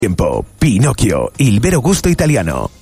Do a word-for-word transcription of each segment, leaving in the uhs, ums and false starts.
Tiempo, Pinocchio, il vero gusto italiano.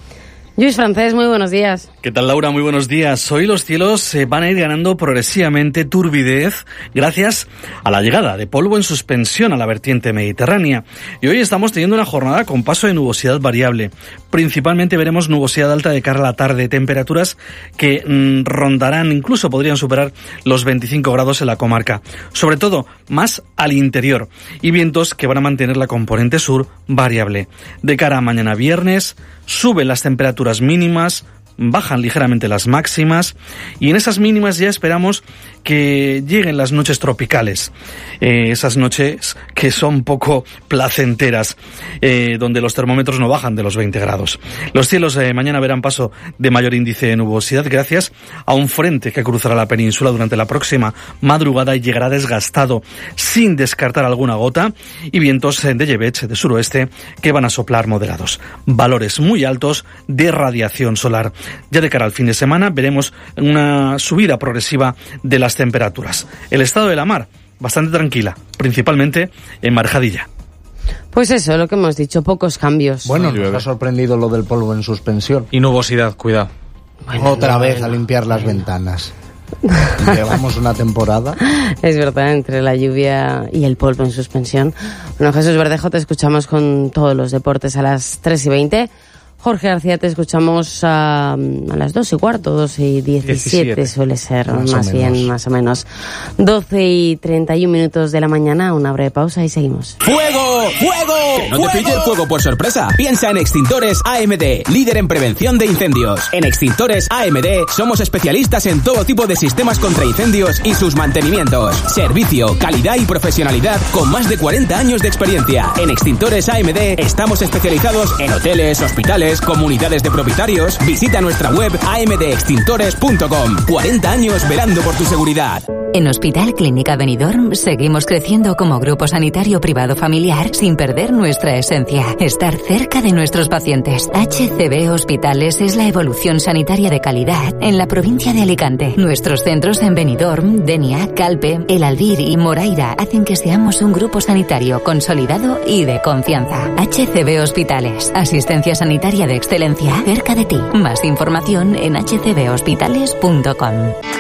Luis Francés, muy buenos días. ¿Qué tal, Laura? Muy buenos días. Hoy los cielos se van a ir ganando progresivamente turbidez gracias a la llegada de polvo en suspensión a la vertiente mediterránea. Y hoy estamos teniendo una jornada con paso de nubosidad variable. Principalmente veremos nubosidad alta de cara a la tarde, temperaturas que mmm, rondarán, incluso podrían superar los veinticinco grados en la comarca. Sobre todo, más al interior. Y vientos que van a mantener la componente sur variable. De cara a mañana viernes, suben las temperaturas mínimas, bajan ligeramente las máximas y en esas mínimas ya esperamos que lleguen las noches tropicales, eh, esas noches que son poco placenteras, eh, donde los termómetros no bajan de los veinte grados. Los cielos eh, mañana verán paso de mayor índice de nubosidad gracias a un frente que cruzará la península durante la próxima madrugada y llegará desgastado, sin descartar alguna gota, y vientos de llevech de suroeste que van a soplar moderados. Valores muy altos de radiación solar. Ya de cara al fin de semana veremos una subida progresiva de las temperaturas. El estado de la mar, bastante tranquila, principalmente en Marjadilla. Pues eso, lo que hemos dicho, pocos cambios. Bueno, nos ha sorprendido lo del polvo en suspensión. Y nubosidad, cuidado. Bueno, Otra no, vez no, a limpiar las ventanas. Llevamos una temporada. Es verdad, entre la lluvia y el polvo en suspensión. Bueno, Jesús Verdejo, te escuchamos con todos los deportes a las tres y veinte. Jorge García, te escuchamos a, a las dos y cuarto, dos y diecisiete suele ser, más, más bien, más o menos. doce y treinta y un minutos de la mañana, una breve pausa y seguimos. ¡Fuego! ¡Fuego! Que no te pille el fuego por sorpresa. Piensa en Extintores A M D, líder en prevención de incendios. En Extintores A M D somos especialistas en todo tipo de sistemas contra incendios y sus mantenimientos. Servicio, calidad y profesionalidad con más de cuarenta años de experiencia. En Extintores A M D estamos especializados en hoteles, hospitales, comunidades de propietarios. Visita nuestra web a m d extintores punto com. cuarenta años velando por tu seguridad. En Hospital Clínica Benidorm seguimos creciendo como grupo sanitario privado familiar sin perder nuestra esencia, estar cerca de nuestros pacientes. H C B Hospitales es la evolución sanitaria de calidad en la provincia de Alicante. Nuestros centros en Benidorm, Denia, Calpe, El Albir y Moraira hacen que seamos un grupo sanitario consolidado y de confianza. H C B Hospitales, asistencia sanitaria de excelencia cerca de ti. Más información en h c b hospitales punto com.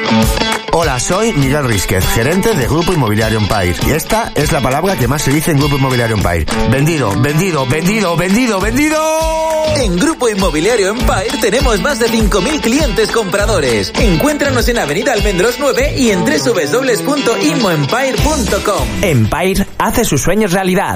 Hola, soy Miguel Rísquez, gerente de Grupo Inmobiliario Empire. Y esta es la palabra que más se dice en Grupo Inmobiliario Empire. Vendido, vendido, vendido, vendido, vendido. En Grupo Inmobiliario Empire tenemos más de cinco mil clientes compradores. Encuéntranos en Avenida Almendros nueve y en doble u doble u doble u punto inmoempire punto com. Empire hace sus sueños realidad.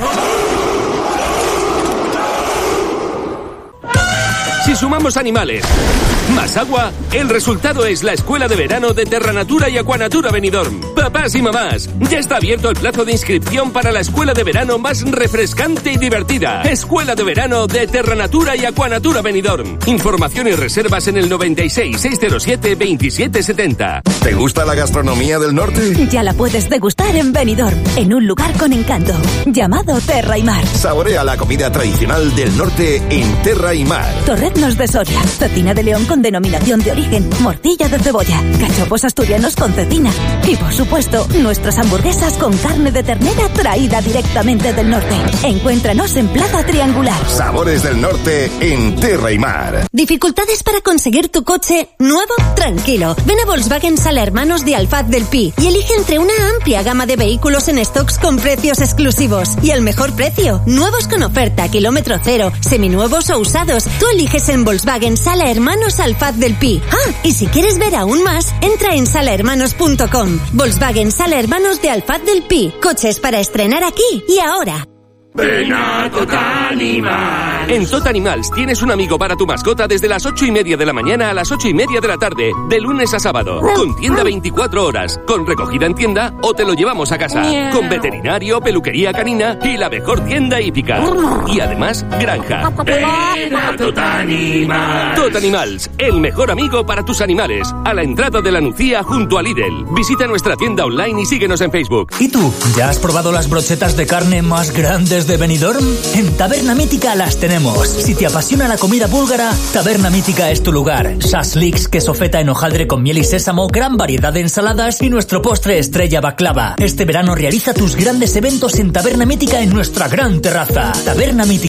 Si sumamos animales más agua, el resultado es la Escuela de Verano de Terranatura y Aquanatura Benidorm. Papás y mamás, ya está abierto el plazo de inscripción para la Escuela de Verano más refrescante y divertida. Escuela de Verano de Terranatura y Aquanatura Benidorm. Información y reservas en el noventa y seis, seiscientos siete, veintisiete setenta. ¿Te gusta la gastronomía del norte? Ya la puedes degustar en Benidorm, en un lugar con encanto, llamado Terra y Mar. Saborea la comida tradicional del norte en Terra y Mar. Torreznos de Soria, cecina de león con denominación de origen, morcilla de cebolla, cachopos asturianos con cecina y, por supuesto, nuestras hamburguesas con carne de ternera traída directamente del norte. Encuéntranos en Plaza Triangular. Sabores del norte en Terra y Mar. ¿Dificultades para conseguir tu coche nuevo? Tranquilo. Ven a Volkswagen Sala Hermanos de Alfaz del Pi y elige entre una amplia gama de vehículos en stocks con precios exclusivos y al mejor precio. Nuevos con oferta, kilómetro cero, seminuevos o usados. Tú eliges en Volkswagen Sala Hermanos Alfaz del Pi. Ah, y si quieres ver aún más, entra en sala hermanos punto com. Volkswagen Sala Hermanos de Alfaz del Pi. Coches para estrenar aquí y ahora. Ven a Totanimal. En Totanimals tienes un amigo para tu mascota desde las ocho y media de la mañana a las ocho y media de la tarde, de lunes a sábado, con tienda veinticuatro horas, con recogida en tienda o te lo llevamos a casa, con veterinario, peluquería canina y la mejor tienda hípica. Y además, granja. Ven a Totanimals. Totanimals, el mejor amigo para tus animales, a la entrada de la Nucía junto a Lidl. Visita nuestra tienda online y síguenos en Facebook. ¿Y tú? ¿Ya has probado las brochetas de carne más grandes ¿Las de Benidorm? En Taberna Mítica las tenemos. Si te apasiona la comida búlgara, Taberna Mítica es tu lugar. Shashliks, queso feta en hojaldre con miel y sésamo, gran variedad de ensaladas y nuestro postre estrella baklava. Este verano realiza tus grandes eventos en Taberna Mítica en nuestra gran terraza. Taberna Mítica.